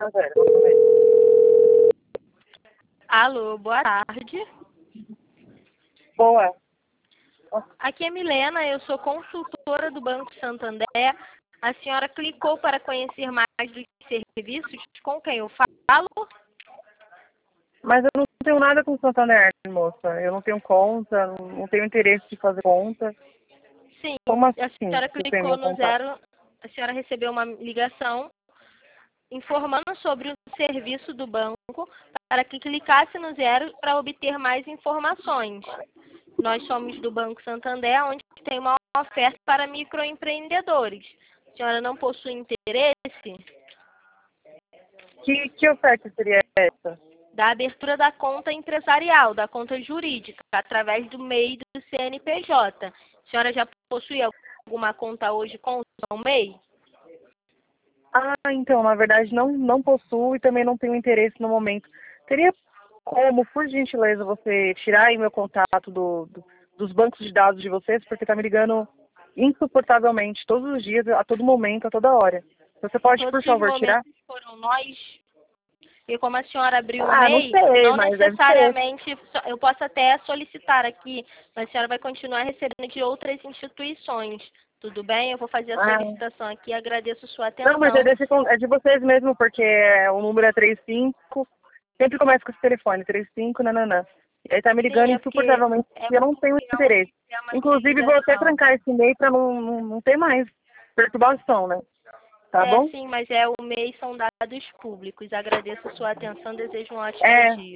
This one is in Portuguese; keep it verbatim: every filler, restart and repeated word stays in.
zero. Vamos ver. Alô, boa tarde. Boa. Aqui é Milena, eu sou consultora do Banco Santander. A senhora clicou para conhecer mais dos serviços. Com quem eu falo? Mas eu não tenho nada com o Santander, moça. Eu não tenho conta, não tenho interesse de fazer conta. Sim, Como assim? a senhora Você tem clicou meu no contato? zero, a senhora recebeu uma ligação informando sobre o serviço do banco para que clicasse no zero para obter mais informações. Nós somos do Banco Santander, onde tem uma oferta para microempreendedores. A senhora não possui interesse Que, que oferta seria essa? da abertura da conta empresarial, da conta jurídica, através do MEI do C N P J. A senhora já possui alguma conta hoje com o seu MEI? Ah, então, na verdade, não, não possuo e também não tenho interesse no momento. Teria como, por gentileza, você tirar aí meu contato do, do- dos bancos de dados de vocês, porque tá me ligando insuportavelmente, todos os dias, a todo momento, a toda hora. Você pode, por Todos os favor, tirar? momentos foram nós. E como a senhora abriu o Ah, não MEI, sei, não mas deve ser. necessariamente, eu posso até solicitar aqui, mas a senhora vai continuar recebendo de outras instituições. Tudo bem? Eu vou fazer a Ah, solicitação aqui, agradeço sua não, mas é, atenção. desse, con- é de vocês mesmo, porque é, o número é trinta e cinco, sempre começa com esse telefone, trinta e cinco, nananã. E aí tá me Sim, ligando é porque insuportavelmente é e eu não tenho porque é um interesse. sistema de Inclusive, vou até ligação. trancar esse e-mail pra não, não, não ter mais perturbação, né? Tá É, bom? sim, mas é o MEI são dados públicos. Agradeço sua atenção, desejo um ótimo É, dia.